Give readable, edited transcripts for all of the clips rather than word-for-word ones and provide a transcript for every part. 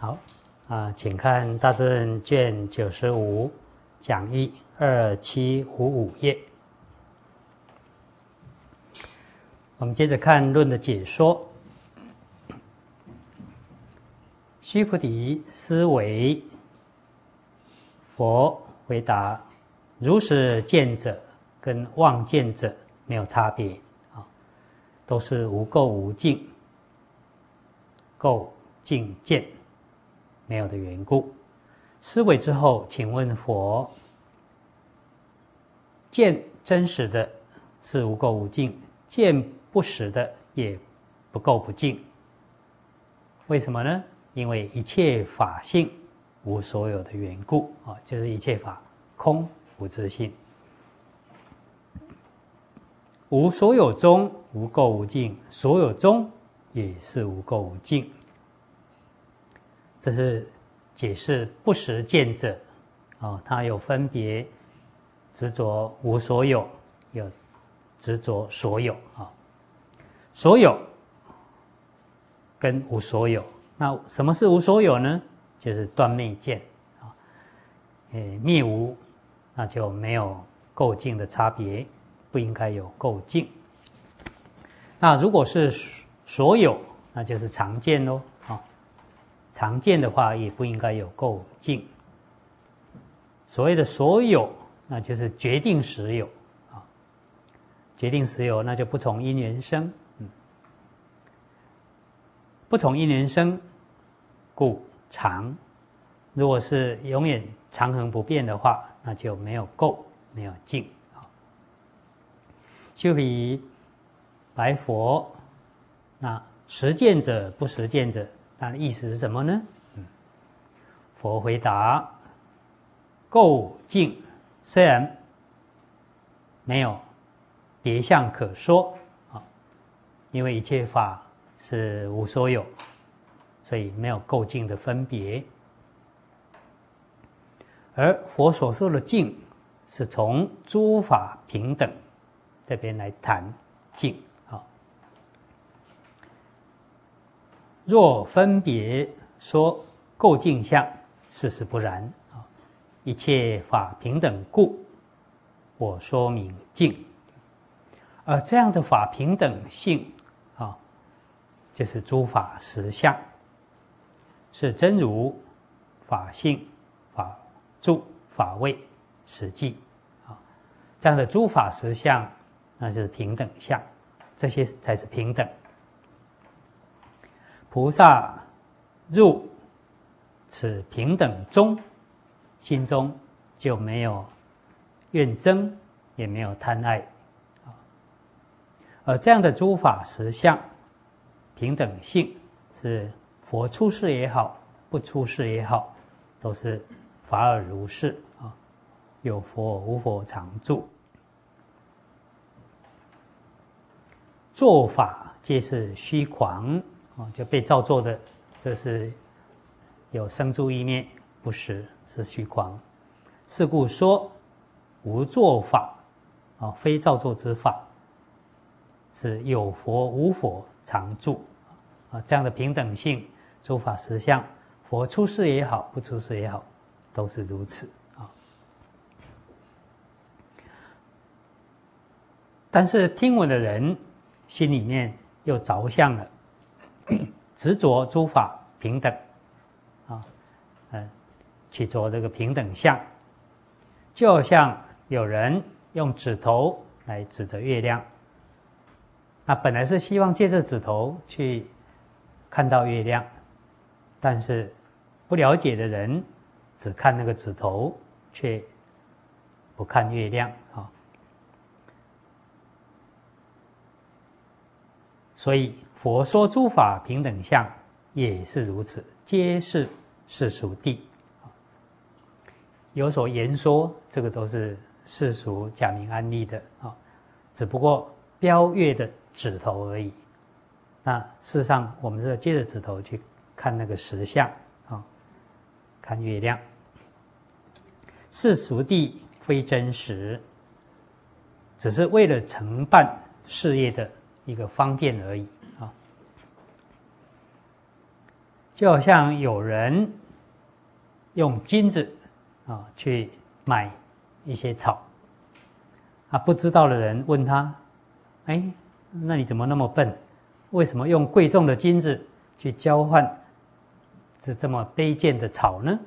好请看《大正论》卷95讲义2755页。我们接着看论的解说。须菩提，思维。佛回答：如实见者跟妄见者没有差别都是无垢无净，垢净见没有的缘故。思维之后，请问佛，见真实的是无垢无净，见不实的也不垢不净，为什么呢？因为一切法性无所有的缘故就是一切法空无自性，无所有中无垢无净，所有中也是无垢无净。这是解释不实见者它有分别执着无所有，有执着所有所有跟无所有。那什么是无所有呢？就是断灭见灭无，那就没有垢净的差别，不应该有垢净。那如果是所有，那就是常见咯常见的话也不应该有垢净。所谓的所有，那就是决定实有决定实有，那就不从因缘生不从因缘生，故常。如果是永远常恒不变的话，那就没有垢，没有净须菩提，白佛，那实见者不实见者，它的意思是什么呢？佛回答：垢净虽然没有别相可说因为一切法是无所有，所以没有垢净的分别。而佛所说的净，是从诸法平等这边来谈净若分别说垢净相，事实不然一切法平等故，我说明净。而这样的法平等性就是诸法实相，是真如、法性、法住、法位、实际这样的诸法实相，那是平等相，这些才是平等。菩萨入此平等中，心中就没有怨憎，也没有贪爱而这样的诸法实相平等性，是佛出世也好，不出世也好，都是法尔如是有佛无佛常住。作法皆是虚诳就被造作的，这是有生住意灭，不实，是虚诳。是故说无作法非造作之法，是有佛无佛常住这样的平等性，诸法实相，佛出世也好，不出世也好，都是如此但是听闻的人心里面又着相了，执着诸法平等去做这个平等相，就好像有人用指头来指着月亮，那本来是希望借着指头去看到月亮，但是不了解的人只看那个指头，却不看月亮所以佛说诸法平等相也是如此，皆是世俗谛有所言说，这个都是世俗假名安立的只不过标月的指头而已。那事实上我们是接着指头去看那个实相看月亮。世俗谛非真实，只是为了承办事业的一个方便而已就好像有人用金子去买一些草，不知道的人问他，那你怎么那么笨？为什么用贵重的金子去交换这么卑贱的草呢？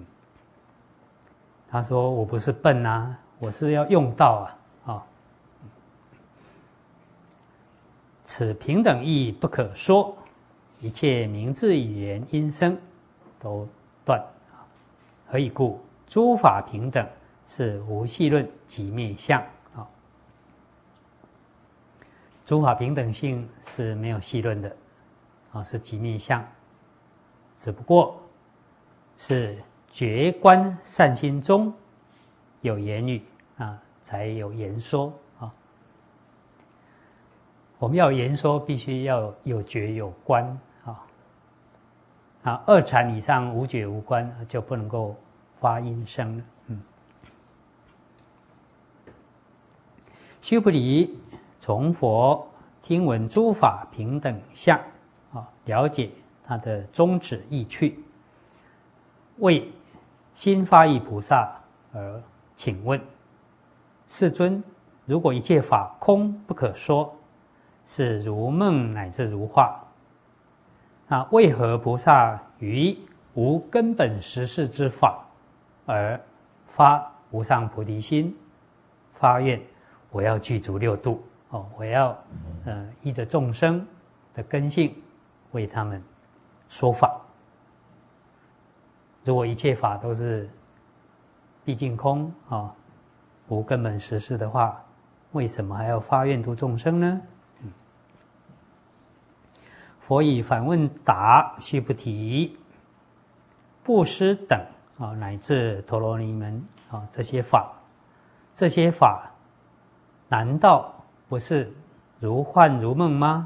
他说我不是笨啊，我是要用到此平等义不可说，一切名字语言音声都断。何以故？诸法平等是无系论即灭相。诸法平等性是没有系论的，是即灭相，只不过是觉观善心中有言语才有言说。我们要言说，必须要有觉有观二禅以上无觉无观，就不能够发音声了。须菩提，从佛听闻诸法平等相，了解它的宗旨意趣，为心发意菩萨而请问：世尊，如果一切法空不可说，是如梦乃至如化，那为何菩萨于无根本实事之法而发无上菩提心，发愿我要具足六度我要依着众生的根性为他们说法？如果一切法都是毕竟空无根本实事的话，为什么还要发愿度众生呢？佛以反问答须菩提：布施等乃至陀罗尼门这些法难道不是如幻如梦吗？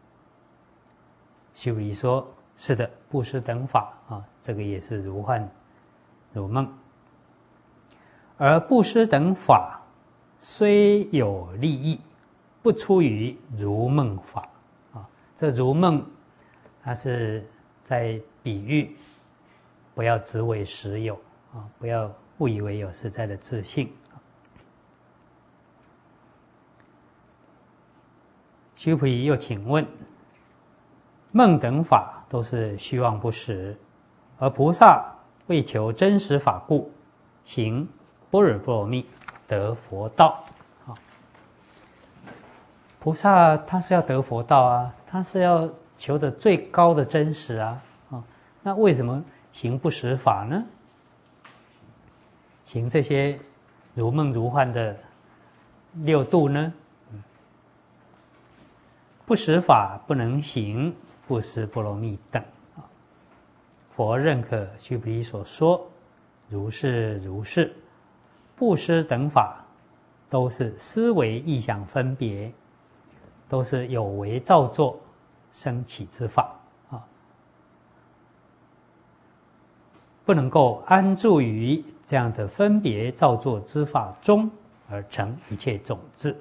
须菩提说：是的，布施等法这个也是如幻如梦。而布施等法虽有利益，不出于如梦法。这如梦，它是在比喻，不要执为实有不要误以为有实在的自信。须菩提又请问：梦等法都是虚妄不实，而菩萨为求真实法故，行般若波罗蜜，得佛道。菩萨他是要得佛道他是要求的最高的真实那为什么行不实法呢？行这些如梦如幻的六度呢？不实法不能行布施波罗蜜等。佛认可须菩提所说，如是如是，布施等法都是思维意想分别，都是有为造作生起之法不能够安住于这样的分别造作之法中而成一切种子。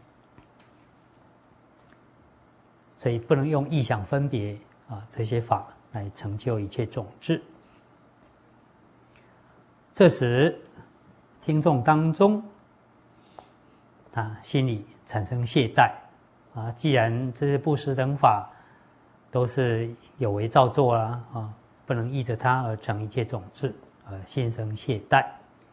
所以不能用意想分别这些法来成就一切种子。这时听众当中心里产生懈怠既然这些布施等法都是有为造作不能依着它而成一切种子，心生懈怠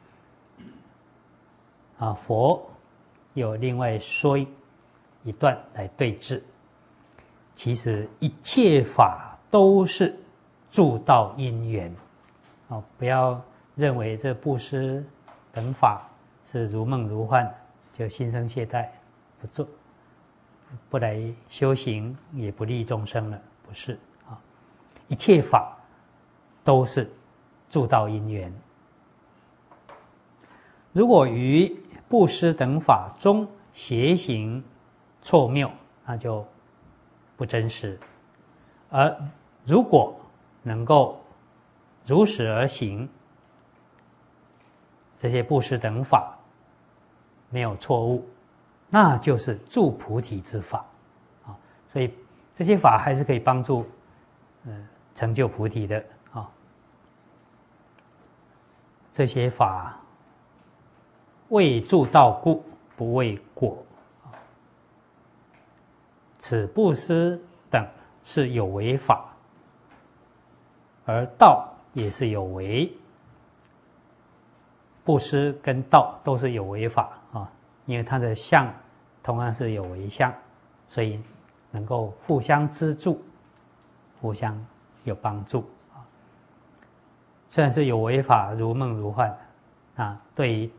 佛有另外说一段来对治。其实一切法都是助道因缘不要认为这布施等法是如梦如幻，就心生懈怠，不做，不来修行，也不利众生了，不是一切法都是助道因缘。如果于布施等法中邪行错谬，那就不真实；而如果能够如实而行，这些布施等法没有错误，那就是助菩提之法所以这些法还是可以帮助成就菩提的啊。这些法为助道故，不为果。此布施等是有为法，而道也是有为。布施跟道都是有为法啊，因为它的相同样是有为相，所以能够互相资助，互相有帮助啊。虽然是有为法，如梦如幻啊，对于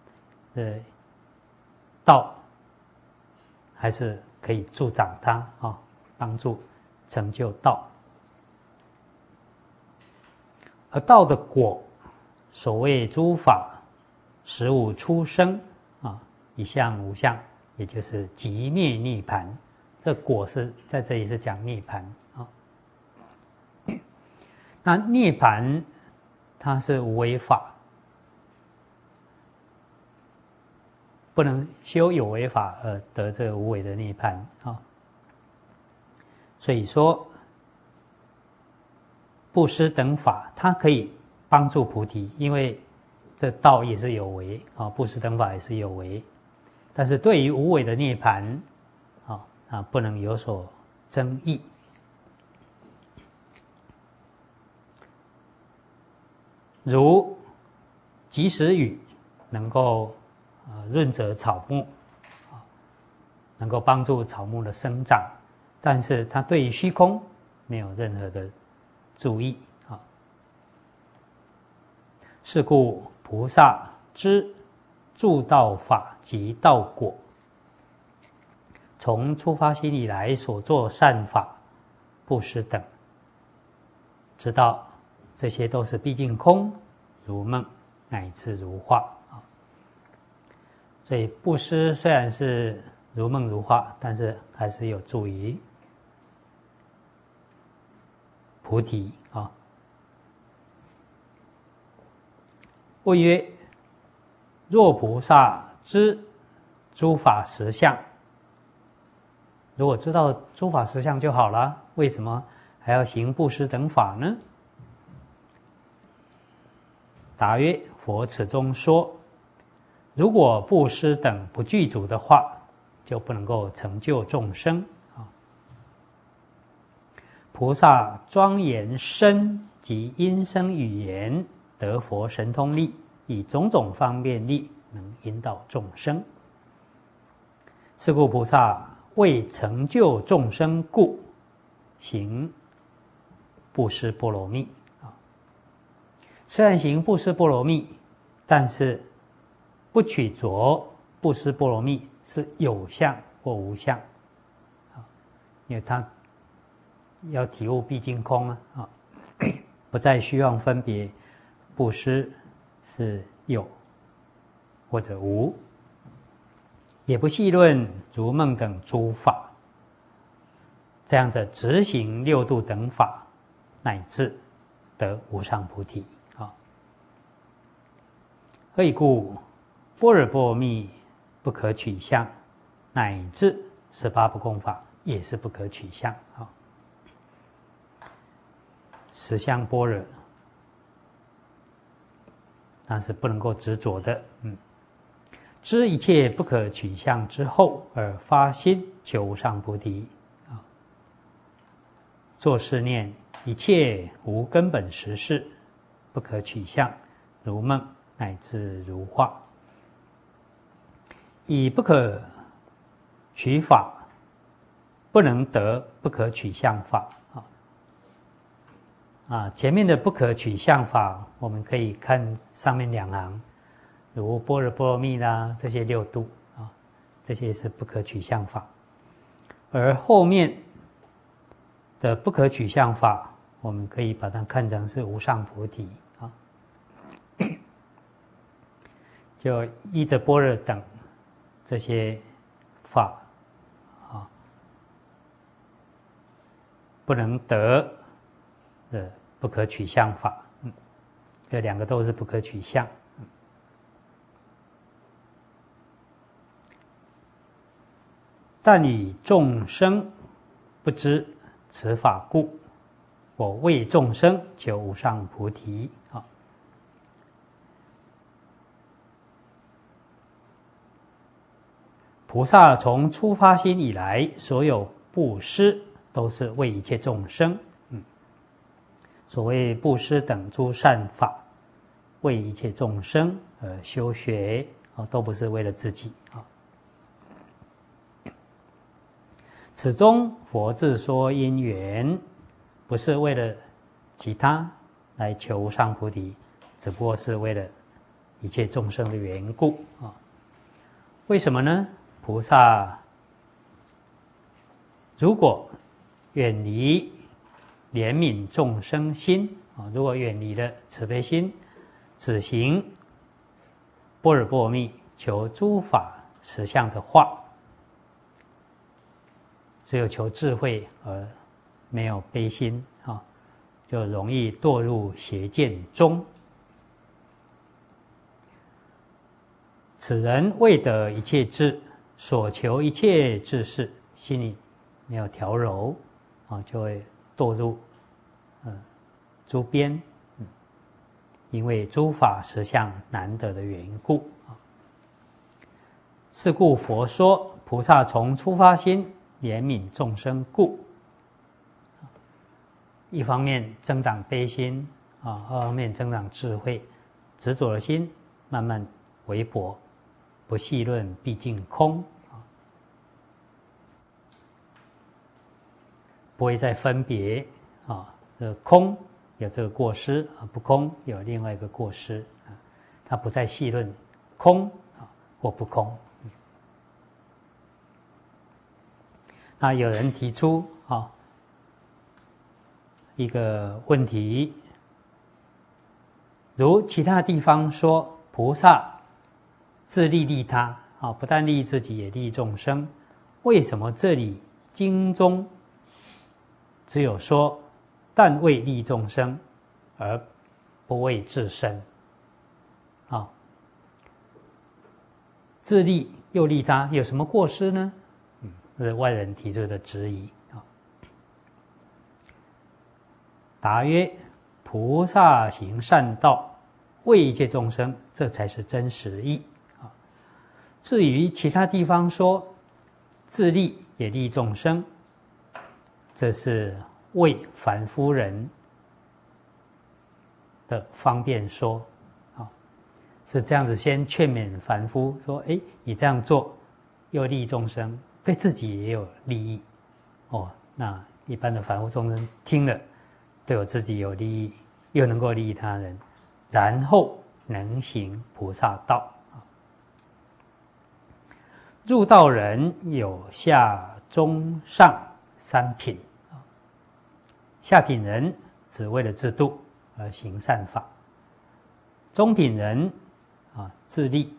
道还是可以助长它啊，帮助成就道。而道的果，所谓诸法实无出生啊，一相无相，也就是寂灭涅槃。这果是在这里是讲涅槃啊。那涅槃它是无为法，不能修有为法而得这个无为的涅槃啊。所以说，布施等法，它可以帮助菩提，因为这道也是有为啊，布施等法也是有为，但是对于无为的涅槃不能有所争议。如及时雨能够润泽草木，能够帮助草木的生长，但是它对于虚空没有任何的注意啊。是故菩萨知助道法及道果，从出发心以来所做善法、布施等，知道这些都是毕竟空，如梦乃至如化啊。所以布施虽然是如梦如化，但是还是有助于菩提啊。谓曰：若菩萨知诸法实相，如果知道诸法实相就好了，为什么还要行布施等法呢？答曰：佛此中说，如果布施等不具足的话，就不能够成就众生啊。菩萨庄严身及音声语言，得佛神通力，以种种方便力能引导众生。是故菩萨为成就众生故，行布施波罗蜜啊。虽然行布施波罗蜜，但是不取着布施波罗蜜是有相或无相啊，因为他要体悟毕竟空啊，不再虚妄分别布施是有或者无，也不细论如梦等诸法，这样的执行六度等法，乃至得无上菩提啊。何以故？般若波罗蜜不可取相，乃至18不共法也是不可取相啊。实相般若，那是不能够执着的。知一切不可取相之后，而发心求无上菩提啊。作是念：一切无根本实事，不可取相，如梦乃至如化。以不可取法，不能得不可取相法啊。前面的不可取相法，我们可以看上面两行，如般若波罗蜜啦，这些六度啊，这些是不可取相法。而后面的不可取相法，我们可以把它看成是无上菩提啊。就依着般若等这些法啊，不能得的不可取相法，这两个都是不可取相。但以众生不知此法故， 我为众生求无上菩提。菩萨从初发心以来，所有布施都是为一切众生。所谓布施等诸善法，为一切众生而修学，都不是为了自己。此中佛自说因缘，不是为了其他来求无上菩提，只不过是为了一切众生的缘故。为什么呢？菩萨如果远离怜悯众生心，如果远离了慈悲心，只行般若波罗蜜求诸法实相的话，只有求智慧而没有悲心，就容易堕入邪见中。此人未得一切智，所求一切智事，心里没有调柔，就会堕入诸边，因为诸法实相难得的缘故。是故佛说，菩萨从初发心怜悯众生故，一方面增长悲心，二方面增长智慧，执着的心慢慢微薄，不细论毕竟空，不会再分别空有这个过失，不空有另外一个过失，他不再细论空或不空。那有人提出一个问题，如其他地方说菩萨自利利他，不但利益自己也利益众生，为什么这里经中只有说但为利众生而不为自身？自利又利他，有什么过失呢？这是外人提出的质疑。答曰：菩萨行善道，为一切众生，这才是真实义。至于其他地方说自利也利众生，这是为凡夫人的方便说，是这样子先劝勉凡夫说：你这样做又利众生，对自己也有利益。那一般的凡夫众生听了，对我自己有利益，又能够利益他人，然后能行菩萨道。入道人有下中上三品，下品人只为了自度而行善法，中品人自利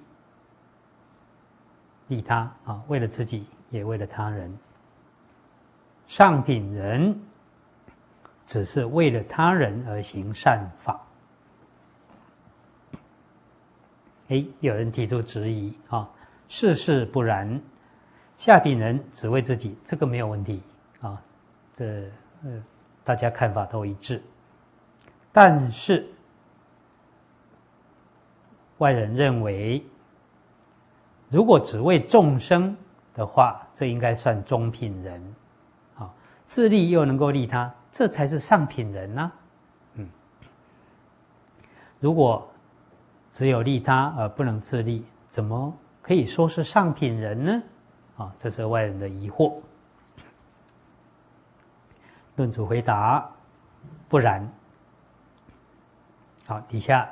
利他，为了自己也为了他人，上品人只是为了他人而行善法。有人提出质疑，事不然，下品人只为自己，这个没有问题大家看法都一致。但是外人认为，如果只为众生的话，这应该算中品人，自利又能够利他，这才是上品人啊。如果只有利他而不能自利，怎么可以说是上品人呢？这是外人的疑惑。论主回答：不然。好，底下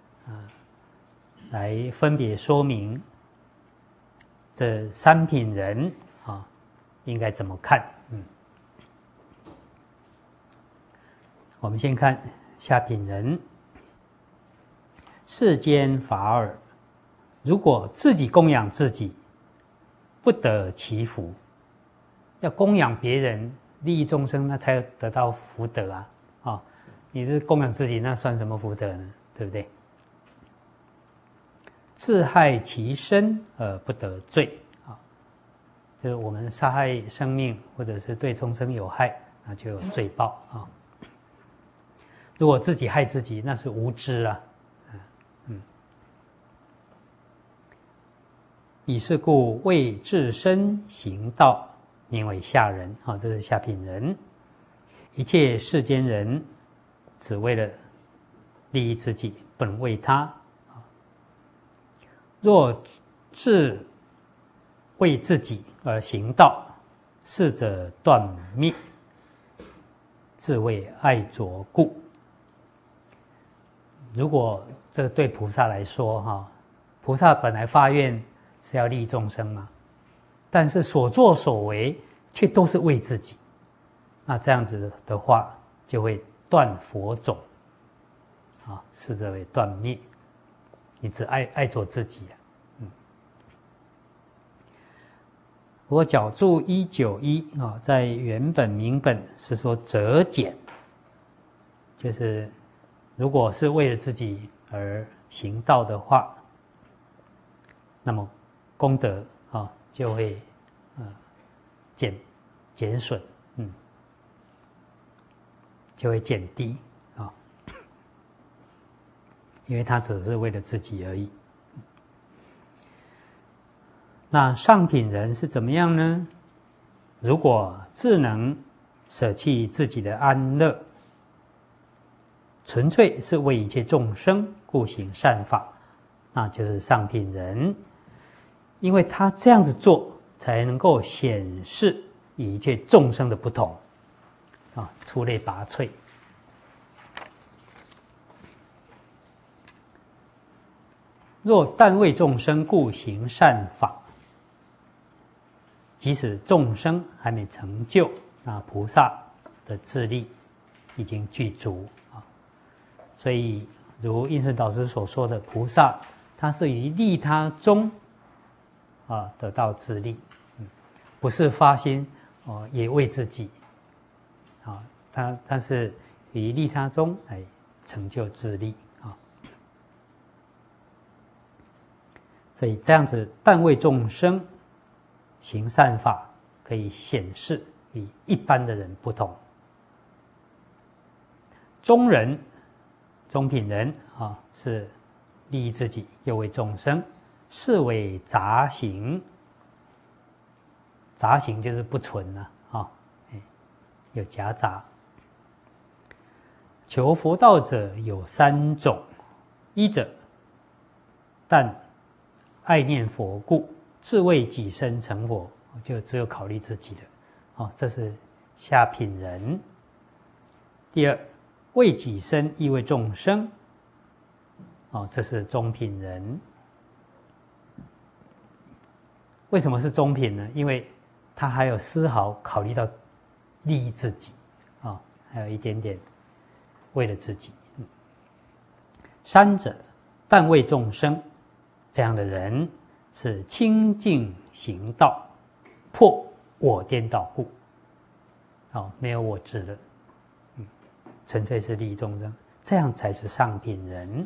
来分别说明这三品人应该怎么看。我们先看下品人。世间法尔，如果自己供养自己，不得其福。要供养别人，利益众生，那才得到福德啊！你是供养自己，那算什么福德呢？对不对？自害其身而不得罪就是我们杀害生命，或者是对众生有害，那就有罪报如果自己害自己，那是无知啊。以是故，为自身行道，名为下人。这是下品人。一切世间人，只为了利益自己，不能为他。若自为自己而行道，是者断灭，自谓爱着故。如果这个对菩萨来说，菩萨本来发愿是要利益众生嘛，但是所作所为却都是为自己，那这样子的话，就会断佛种，是这为断灭。你只爱着自己不过角注191在原本明本是说折减，就是如果是为了自己而行道的话，那么功德就会减损，就会减低因为他只是为了自己而已。那上品人是怎么样呢？如果自能舍弃自己的安乐，纯粹是为一切众生故行善法，那就是上品人。因为他这样子做，才能够显示与一切众生的不同出类拔萃。若但为众生故行善法，即使众生还没成就，那菩萨的智力已经具足所以如印顺导师所说的，菩萨他是于利他中得到智力，不是发心也为自己他是于利他中来成就智力所以这样子但为众生行善法，可以显示与一般的人不同。中人、中品人是利益自己又为众生，是为杂行。杂行就是不纯有夹杂。求佛道者有3种：一者，但爱念佛故，自为己身成佛，就只有考虑自己的这是下品人。第二，为己身亦为众生这是中品人。为什么是中品呢？因为他还有丝毫考虑到利益自己还有一点点为了自己。三者，但为众生，这样的人是清净行道，破我颠倒故没有我执了纯粹是利益众生，这样才是上品人。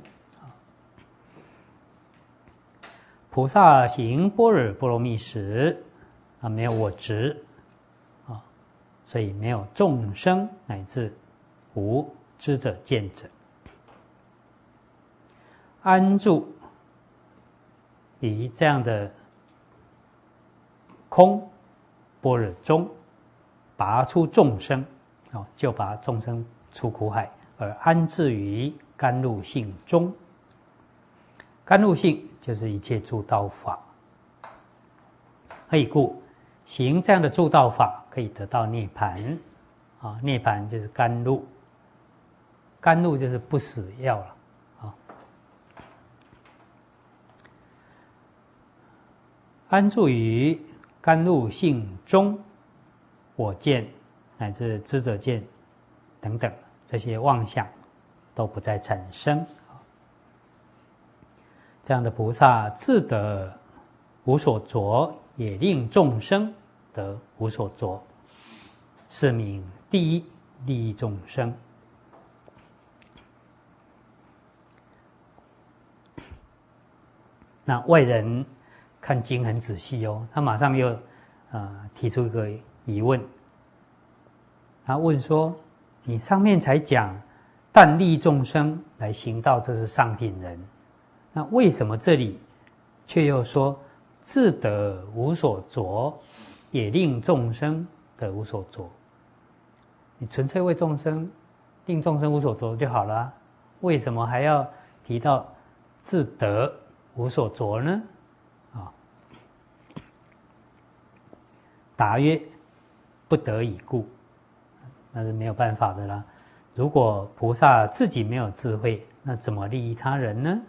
菩萨行般若波罗蜜时没有我执所以没有众生乃至无知者见者。安住于这样的空般若中，拔出众生就拔众生出苦海，而安置于甘露性中。甘露性就是一切诸道法。何以故？行这样的诸道法，可以得到涅槃涅槃就是甘露，甘露就是不死药了安住于甘露性中，我见乃至知者见等等这些妄想都不再产生。这样的菩萨自得无所着，也令众生得无所着，是名第一利益众生。那外人看经很仔细他马上又提出一个疑问，他问说：你上面才讲但利众生来行道，这是上品人。那为什么这里却又说自得无所着，也令众生得无所着？你纯粹为众生，令众生无所着就好了，为什么还要提到自得无所着呢？答曰：不得已故。那是没有办法的啦。如果菩萨自己没有智慧，那怎么利益他人呢？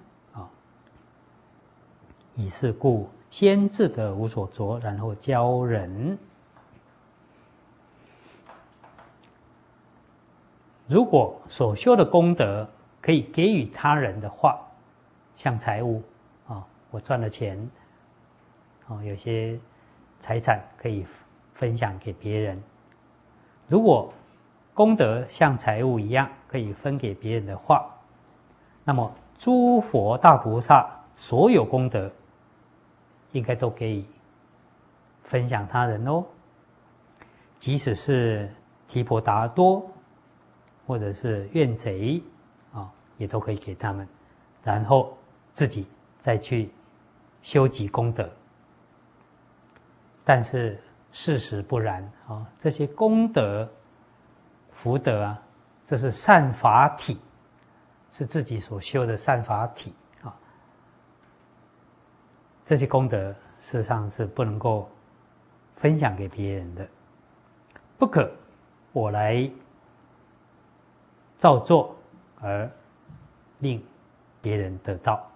以是故，先自得无所着，然后教人。如果所修的功德可以给予他人的话，像财物我赚了钱有些财产可以分享给别人。如果功德像财物一样可以分给别人的话，那么诸佛大菩萨所有功德应该都可以分享他人哦。即使是提婆达多或者是怨贼也都可以给他们，然后自己再去修集功德。但是事实不然这些功德福德这是善法体，是自己所修的善法体这些功德事实上是不能够分享给别人的，不可我来造作而令别人得到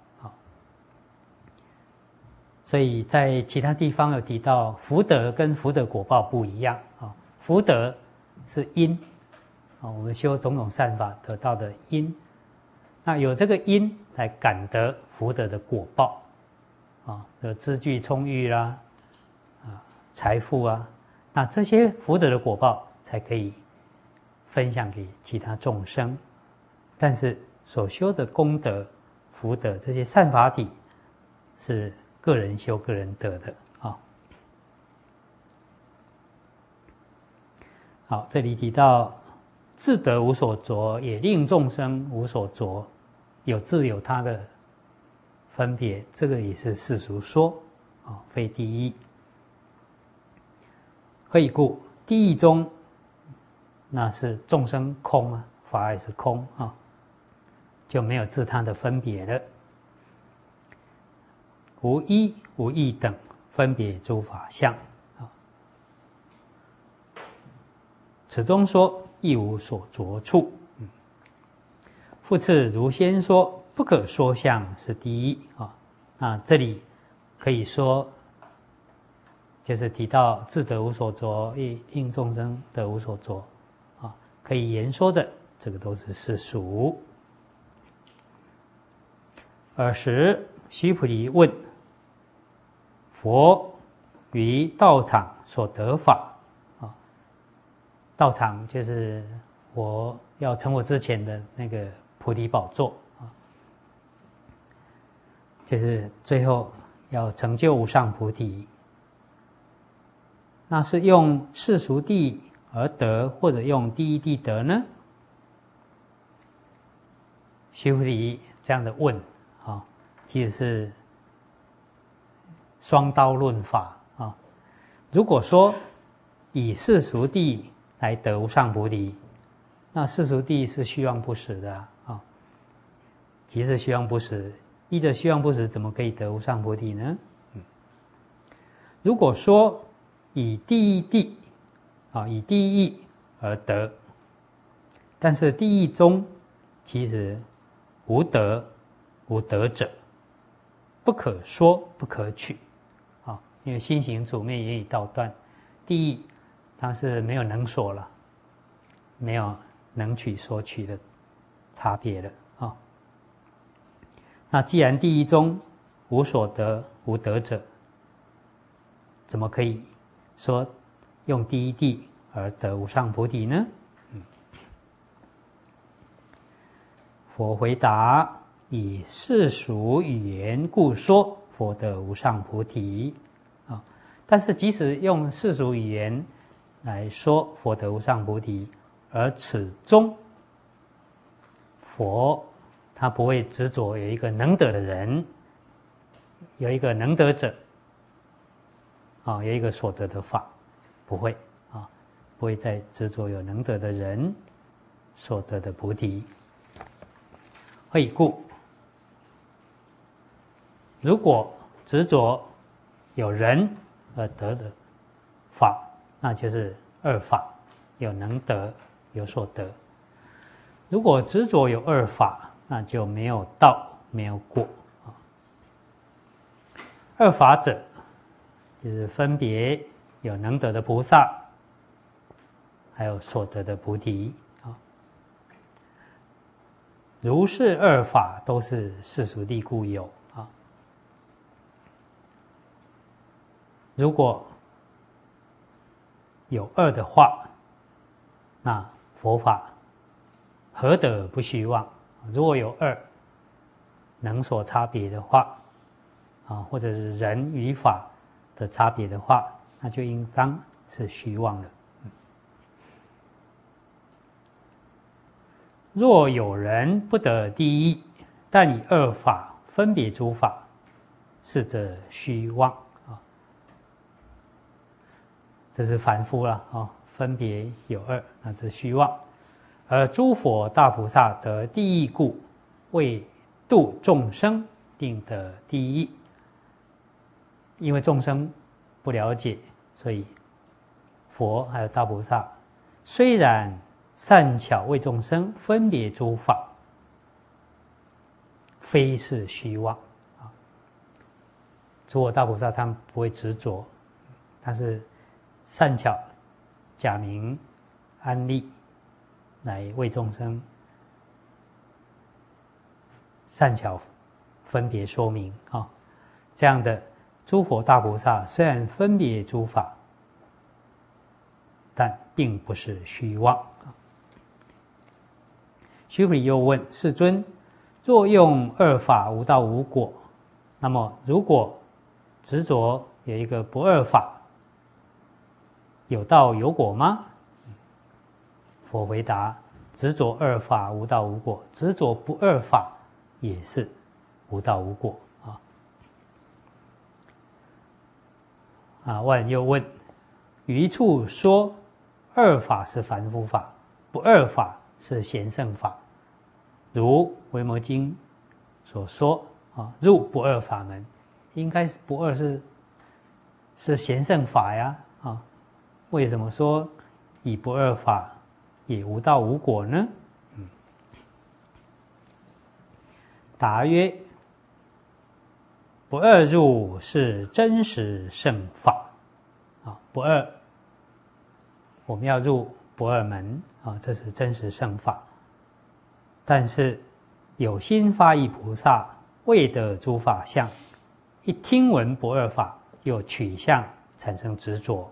所以在其他地方有提到，福德跟福德果报不一样福德是因我们修种种善法得到的因，那有这个因来感得福德的果报有资具充裕啦财富那这些福德的果报才可以分享给其他众生。但是所修的功德福德这些善法体是个人修个人得的好，这里提到自得无所着，也令众生无所着，有自有他的分别，这个也是世俗说非第一。何以故？第一中那是众生空法也是空就没有自他的分别了。无一无异等分别诸法相此中说亦无所着处。复次如先说不可说相是第一那这里可以说就是提到自得无所着，亦令众生得无所着可以言说的，这个都是世俗。尔时须菩提问：佛于道场所得法道场就是我要成我之前的那个菩提宝座就是最后要成就无上菩提。那是用世俗地而得，或者用第一地得呢？须菩提这样的问其实是双刀论法如果说以世俗地来得无上菩提，那世俗地是虚妄不实的即是虚妄不实，依着虚妄不实怎么可以得无上菩提呢？如果说以第一地以第一义而得，但是第一中其实无得无得者，不可说不可取因为心行主灭言语道断，第一它是没有能所了，没有能取所取的差别了那既然第一中无所得无得者，怎么可以说用第一地而得无上菩提呢？佛回答：以世俗语言故说佛得无上菩提但是即使用世俗语言来说佛得无上菩提，而此中佛他不会执着有一个能得的人，有一个能得者，有一个所得的法，不会不会再执着有能得的人所得的菩提。何以故？如果执着有人而得的法，那就是二法，有能得，有所得。如果执着有二法，那就没有道，没有果。二法者，就是分别有能得的菩萨，还有所得的菩提。如是二法都是世俗谛故有。如果有二的话，那佛法何得不虚妄？如果有二能所差别的话，或者是人与法的差别的话，那就应当是虚妄了。若有人不得第一，但以二法分别诸法，是则虚妄。这是凡夫了分别有二，那是虚妄。而诸佛大菩萨得第一故，为度众生，定得第一。因为众生不了解，所以佛还有大菩萨虽然善巧为众生分别诸法，非是虚妄。诸佛大菩萨他们不会执着，但是善巧假名安立来为众生善巧分别说明这样的诸佛大菩萨虽然分别诸法，但并不是虚妄。须菩提又问世尊：若用二法无道无果，那么如果执着有一个不二法，有道有果吗？佛回答：执着二法无道无果，执着不二法也是无道无果。万又问：余处说二法是凡夫法，不二法是贤圣法，如维摩经所说入不二法门，应该是不二是贤圣法呀为什么说以不二法也无道无果呢？答曰：不二入是真实圣法不二，我们要入不二门这是真实圣法。但是有心发意菩萨未得诸法相，一听闻不二法，又取相产生执着。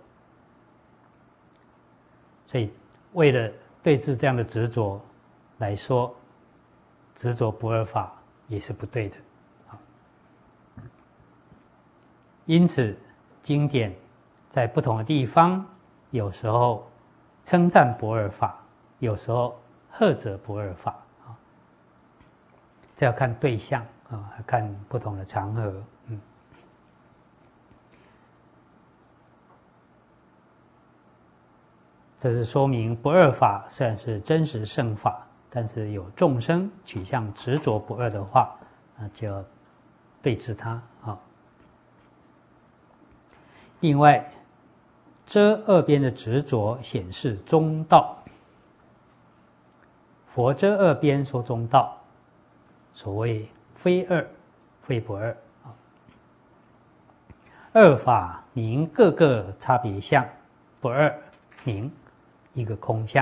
所以为了对治这样的执着来说，执着不二法也是不对的。因此经典在不同的地方，有时候称赞不二法，有时候呵责不二法这要看对象看不同的场合。这是说明不二法虽然是真实圣法，但是有众生取向执着不二的话，那就要对治它另外，遮二边的执着显示中道。佛遮二边说中道，所谓非二非不二二法名各个差别相，不二名一个空相。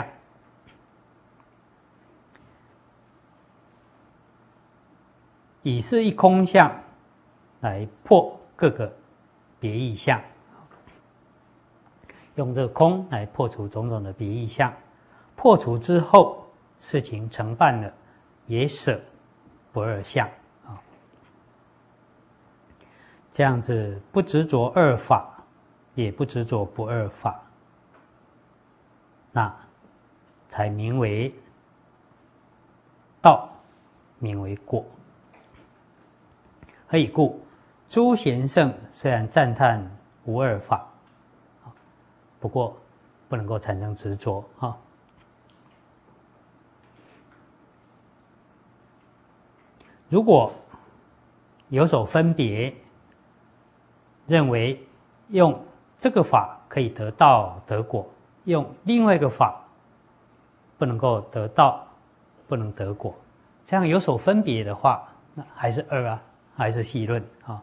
以是一空相来破各个别异相，用这个空来破除种种的别异相，破除之后，事情成办了，也舍不二相这样子不执着二法，也不执着不二法，那才名为道名为过。何以故？诸贤圣虽然赞叹无二法，不过不能够产生执着啊。如果有所分别，认为用这个法可以得道得果，用另外一个法不能够得道，不能得果，这样有所分别的话，那还是二啊，还是细论啊。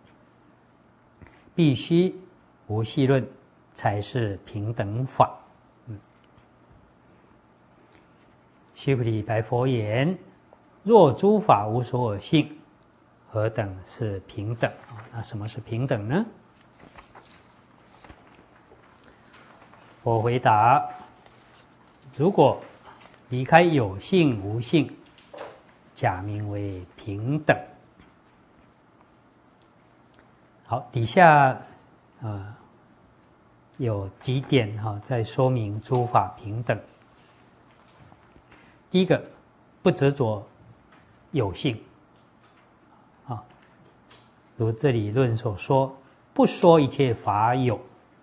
必须无细论才是平等法。须菩提白佛言：若诸法无所有性，何等是平等？那什么是平等呢？佛回答：如果离开有性无性，假名为平等。好，底下有几点在说明诸法平等。第一个，不执着有性如这里论所说，不说一切法有，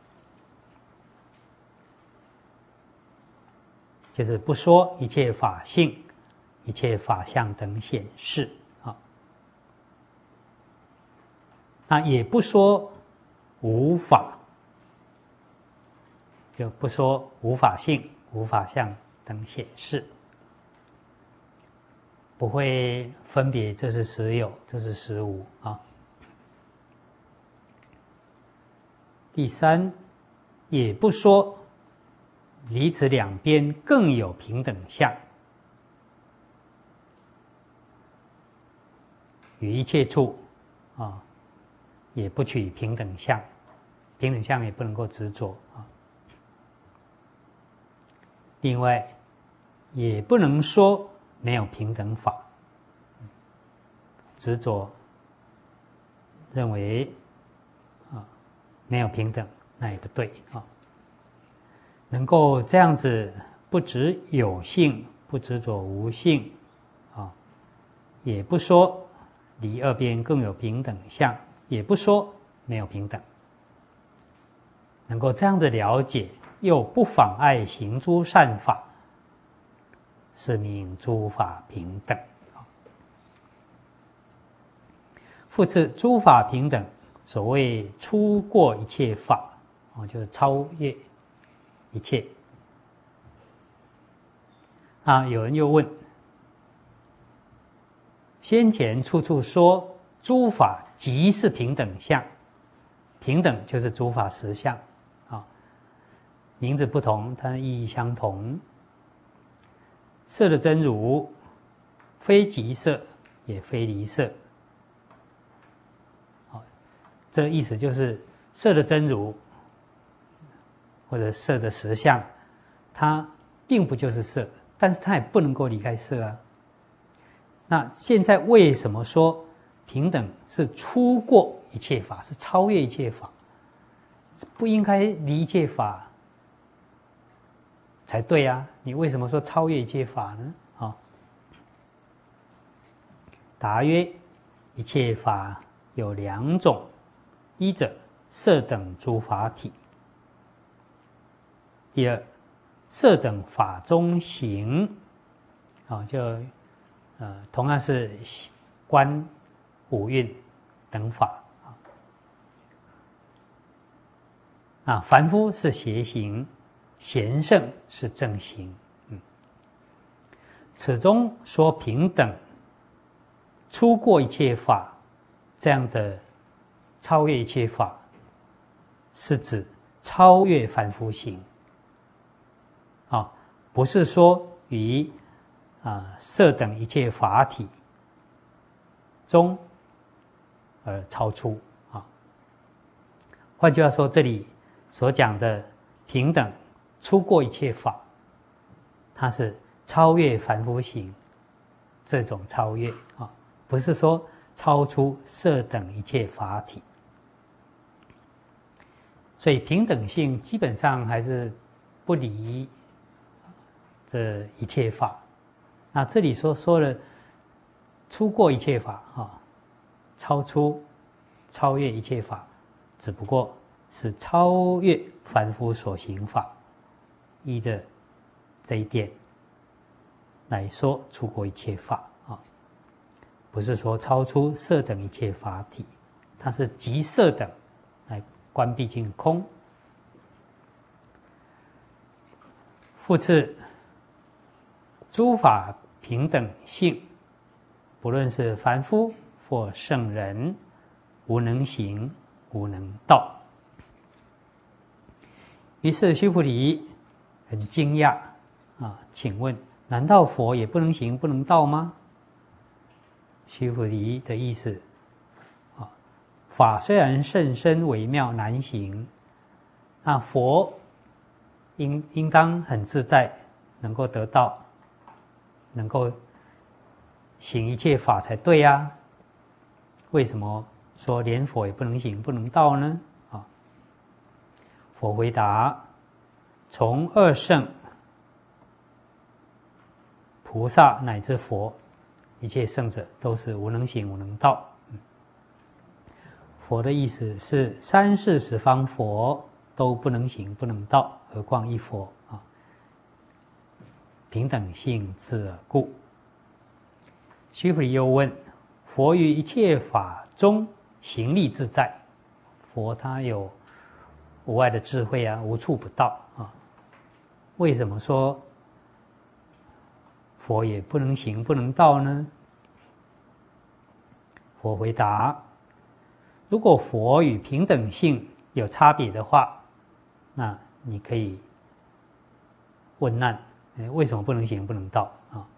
就是不说一切法性、一切法相等显示那也不说无法，就不说无法性、无法相等显示，不会分别这是实有，这是实无第三，也不说离此两边更有平等相，于一切处也不取平等相，平等相也不能够执着另外，也不能说没有平等法，执着认为没有平等，那也不对能够这样子不执有性，不执着无性也不说离二边更有平等相，也不说没有平等，能够这样的了解，又不妨碍行诸善法，是名诸法平等。复次，诸法平等，所谓出过一切法就是超越一切有人又问，先前处处说诸法即是平等相，平等就是诸法实相名字不同，但意义相同。色的真如，非即色，也非离色。这意思就是色的真如，或者色的实相，它并不就是色，但是它也不能够离开色啊。那现在为什么说平等是出过一切法，是超越一切法，不应该离一切法才对啊？你为什么说超越一切法呢？答曰：一切法有两种，一者色等诸法体，第二色等法中行同样是观五蕴等法凡夫是邪行，贤圣是正行此中说平等，出过一切法，这样的超越一切法，是指超越凡夫行不是说于色等一切法体中而超出换句话说，这里所讲的平等出过一切法，它是超越凡夫行这种超越不是说超出色等一切法体。所以平等性基本上还是不离这一切法。那这里说了出过一切法超越一切法，只不过是超越凡夫所行法，依着这一点来说出过一切法不是说超出色等一切法体，它是即色等来关闭尽空。复次，诸法平等性，不论是凡夫或圣人，无能行，无能道。于是须菩提很惊讶请问难道佛也不能行不能道吗？须菩提的意思法虽然甚深微妙难行，那佛应当很自在，能够得到，能够行一切法才对啊。为什么说连佛也不能行不能道呢？佛回答：从二圣、菩萨乃至佛，一切圣者都是无能行无能道。佛的意思是三世十方佛都不能行不能道，何况一佛平等性自尔故。须菩提又问：佛于一切法中行力自在，佛他有无碍的智慧无处不到为什么说佛也不能行不能道呢？佛回答：如果佛与平等性有差别的话，那你可以问难为什么不能行不能道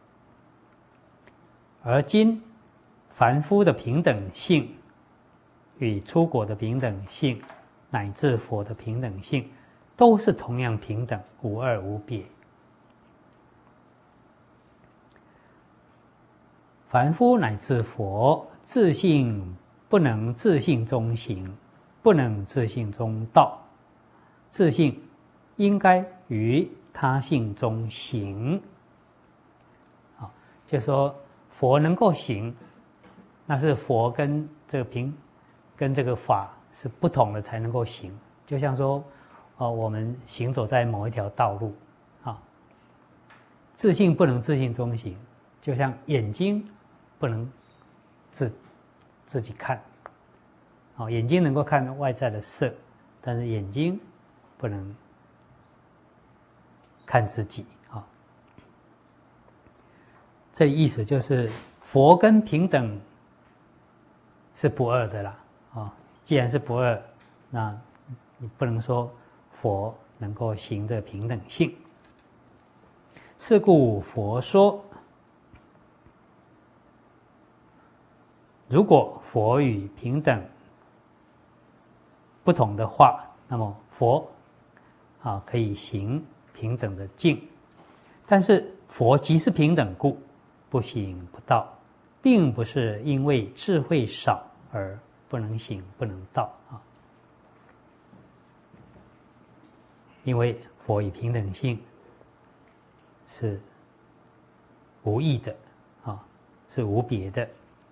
而今凡夫的平等性与出果的平等性乃至佛的平等性都是同样平等，无二无别。凡夫乃至佛自性不能自性中行，不能自性中道，自性应该于他性中行就是说佛能够行，那是佛跟这个法是不同的才能够行。就像说我们行走在某一条道路自性不能自性中行，就像眼睛不能自己看眼睛能够看外在的色，但是眼睛不能看自己这意思就是佛跟平等是不二的啦既然是不二，那你不能说佛能够行这平等性。是故佛说，如果佛与平等不同的话，那么佛可以行平等的境，但是佛即是平等故，不行不道，并不是因为智慧少而不能行不能道因为佛与平等性是无异的是无别的。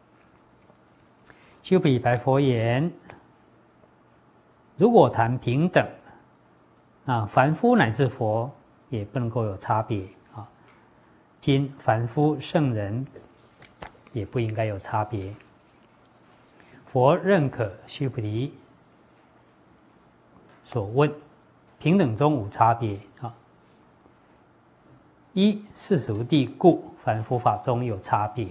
须菩提白佛言：如果谈平等，那凡夫乃至佛也不能够有差别今凡夫圣人也不应该有差别。佛认可须菩提所问平等中无差别一世俗谛故，凡夫法中有差别。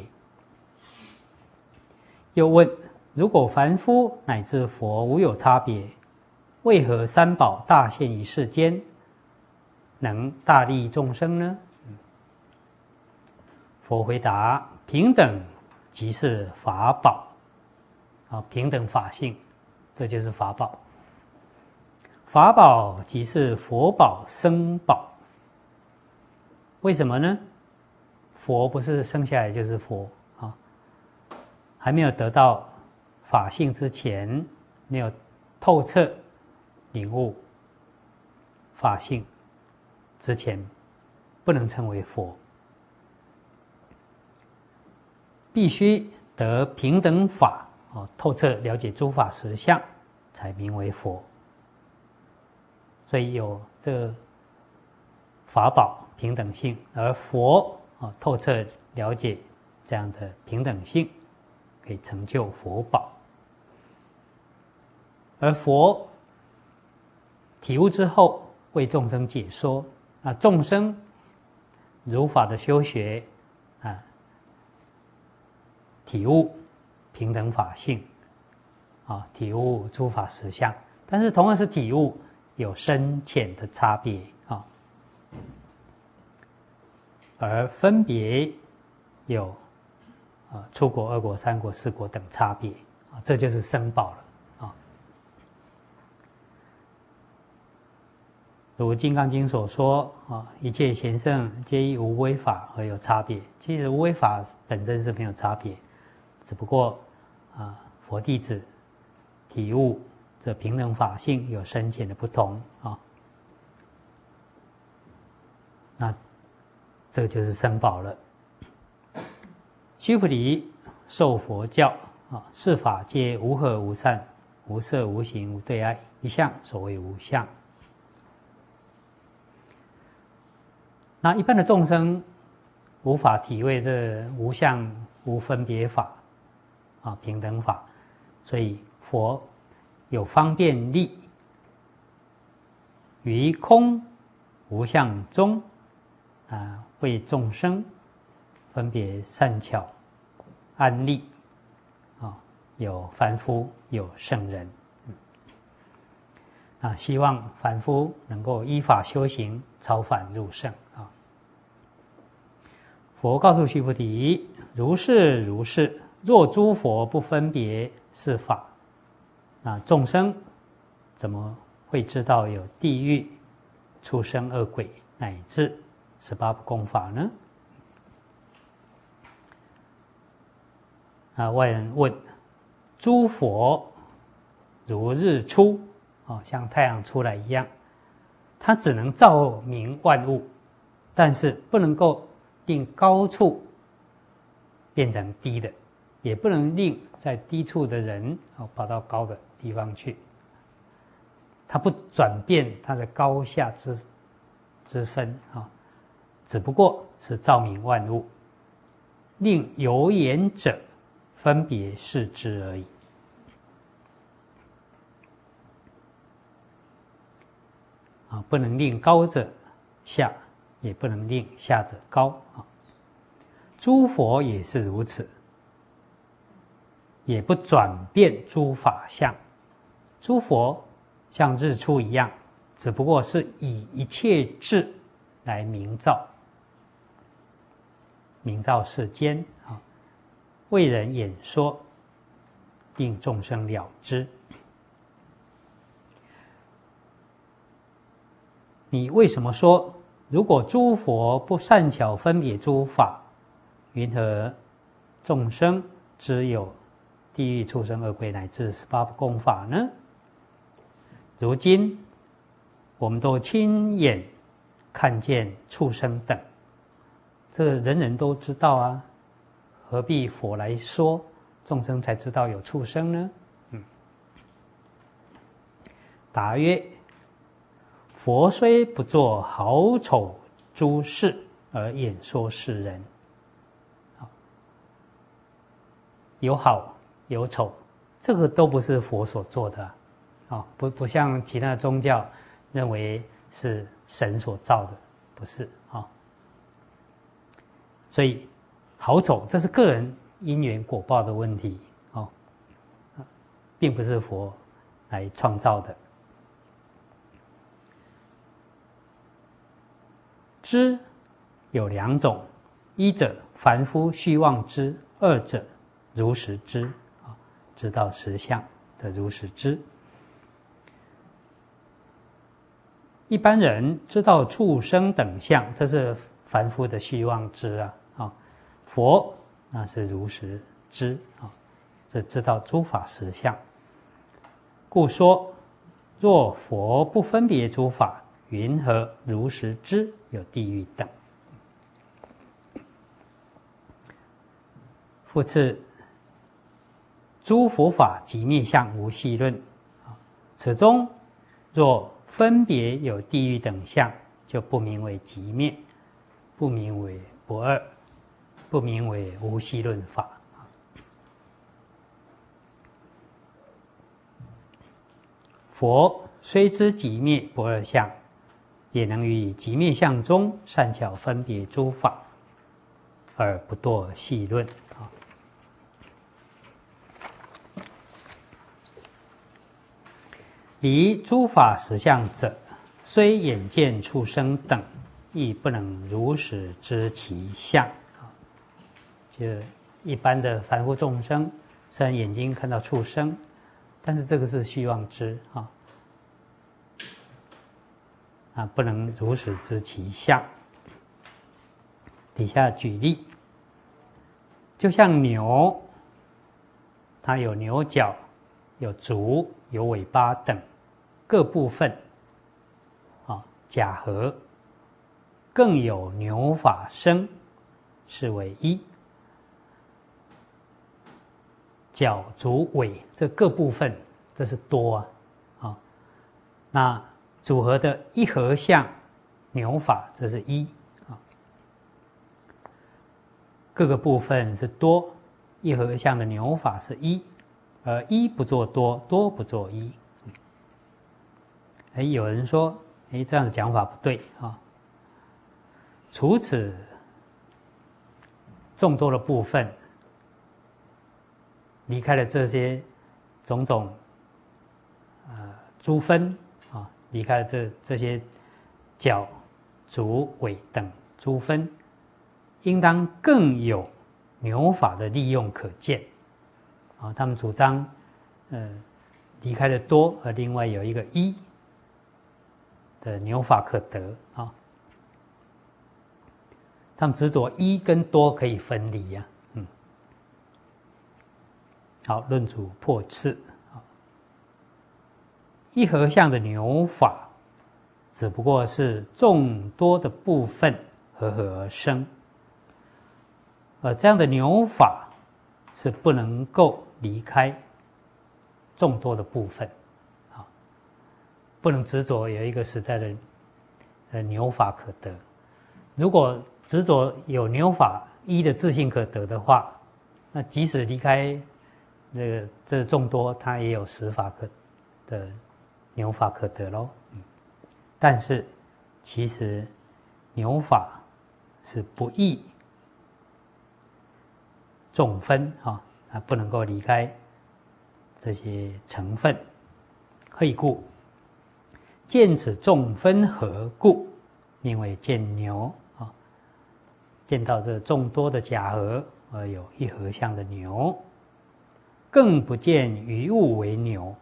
又问：如果凡夫乃至佛无有差别，为何三宝大现于世间，能大利众生呢？佛回答：平等即是法宝平等法性，这就是法宝。法宝即是佛宝僧宝。为什么呢？佛不是生下来就是佛还没有得到法性之前，没有透彻领悟法性之前，不能称为佛。 必须得平等法，透彻了解诸法实相，才名为佛。所以有这个法宝平等性，而佛透彻了解这样的平等性，可以成就佛宝。而佛体悟之后，为众生解说，众生如法的修学体悟平等法性，体悟诸法实相，但是同样是体悟，有深浅的差别而分别有初果、二果、三果、四果等差别这就是生宝了如《金刚经》所说一切贤圣皆依无为法而有差别。其实无为法本身是没有差别，只不过佛弟子体悟这平等法性有深浅的不同那这就是生宝了。须菩提，受佛教是法皆无合无散，无色无形无对爱，一相所谓无相。那一般的众生无法体会这无相无分别法平等法，所以佛有方便力，于空无相中为众生分别善巧安立有凡夫有圣人希望凡夫能够依法修行，超凡入圣佛告诉须菩提，如是如是，若诸佛不分别是法，众生怎么会知道有地狱、畜生、恶鬼乃至18不共法呢？外人问：诸佛如日出像太阳出来一样，它只能照明万物，但是不能够令高处变成低的，也不能令在低处的人跑到高的地方去。它不转变它的高下之分只不过是照明万物，令有眼者分别视之而已。不能令高者下，也不能令下者高诸佛也是如此，也不转变诸法相。诸佛像日出一样，只不过是以一切智来明照世间为人演说，令众生了知。你为什么说，如果诸佛不善巧分别诸法，云何众生只有地狱、畜生、恶鬼乃至18不共法呢？如今我们都亲眼看见畜生等，这人人都知道何必佛来说，众生才知道有畜生呢？答曰：佛虽不作好丑诸事，而演说世人。有好有丑，这个都不是佛所做的不像其他宗教认为是神所造的，不是所以好丑这是个人因缘果报的问题并不是佛来创造的。知有两种，一者凡夫虚妄知，二者如实知知道实相的如实知。一般人知道畜生等相，这是凡夫的虚妄知佛那是如实知这知道诸法实相。故说，若佛不分别诸法，云何如实知有地狱等？ 复次，诸佛法即灭相无系论，此中若分别有地狱等相，就不名为即灭，不名为不二，不名为无系论法。佛虽知即灭不二相，也能于即灭相中善巧分别诸法，而不堕系论。离诸法实相者，虽眼见畜生等，亦不能如实知其相。就一般的凡夫众生，虽然眼睛看到畜生，但是这个是虚妄知不能如实知其相。底下举例，就像牛，它有牛角、有足、有尾巴等各部分假合，更有牛法身，是为一。角、足、尾这各部分，这是多那组合的一合相牛法，这是一各个部分是多，一合相的牛法是一，而一不做多，多不做一。有人说，这样的讲法不对除此众多的部分，离开了这些种种诸分离开了这些角、足、尾等诸分，应当更有牛法的利用可见他们主张离开了多，而另外有一个一的牛法可得他们执着一跟多可以分离好，论主破次一合相的牛法，只不过是众多的部分合而生，这样的牛法是不能够离开众多的部分不能执着有一个实在的牛法可得。如果执着有牛法一的自性可得的话，那即使离开这众多，它也有实法的牛法可得咯。但是其实牛法是不异众分它不能够离开这些成分。何以故？见此众分合故，名为见牛见到这众多的假合而有一合相的牛，更不见于物为牛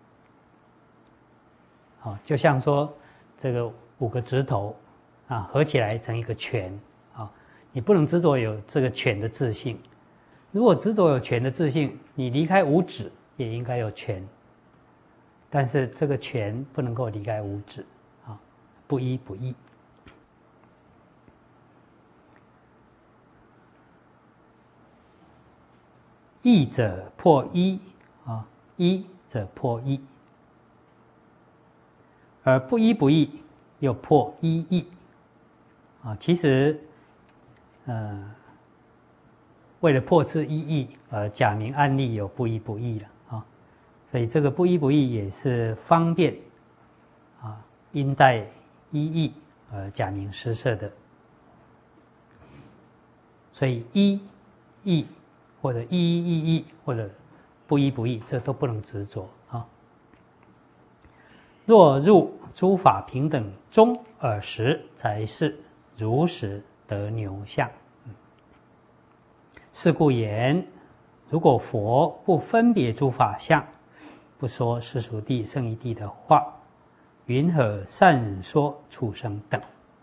就像说这个5个指头合起来成一个拳你不能执着有这个拳的自性。如果执着有拳的自性，你离开5指也应该有拳，但是这个拳不能够离开5指不一不异。异者破一一者破一，而不一不异又破一异其实为了破斥一异而假名案例有不一不异了所以这个不一不异也是方便因待一异而假名施设的。所以一异或者一一异或者不一不异，这都不能执着若入诸法平等中尔时，才是如实得牛相。是故言，如果佛不分别诸法相，不说世俗谛、圣义谛的话，云何善说畜生等？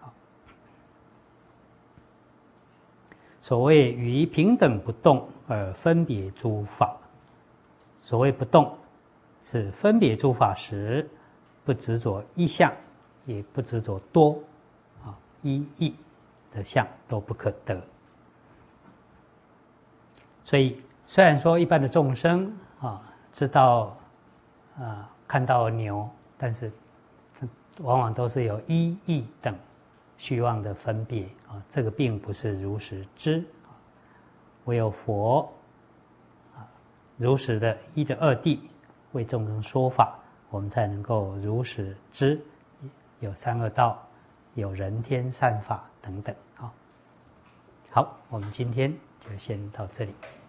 所谓于平等不动而分别诸法，所谓不动，是分别诸法时不执着一相，也不执着多一异的相都不可得。 所以虽然说一般的众生知道看到牛，但是往往都是有一义等虚妄的分别这个并不是如实知。唯有佛如实的依着二谛为众生说法，我们才能够如实知有三恶道，有人天善法等等。好，我们今天就先到这里。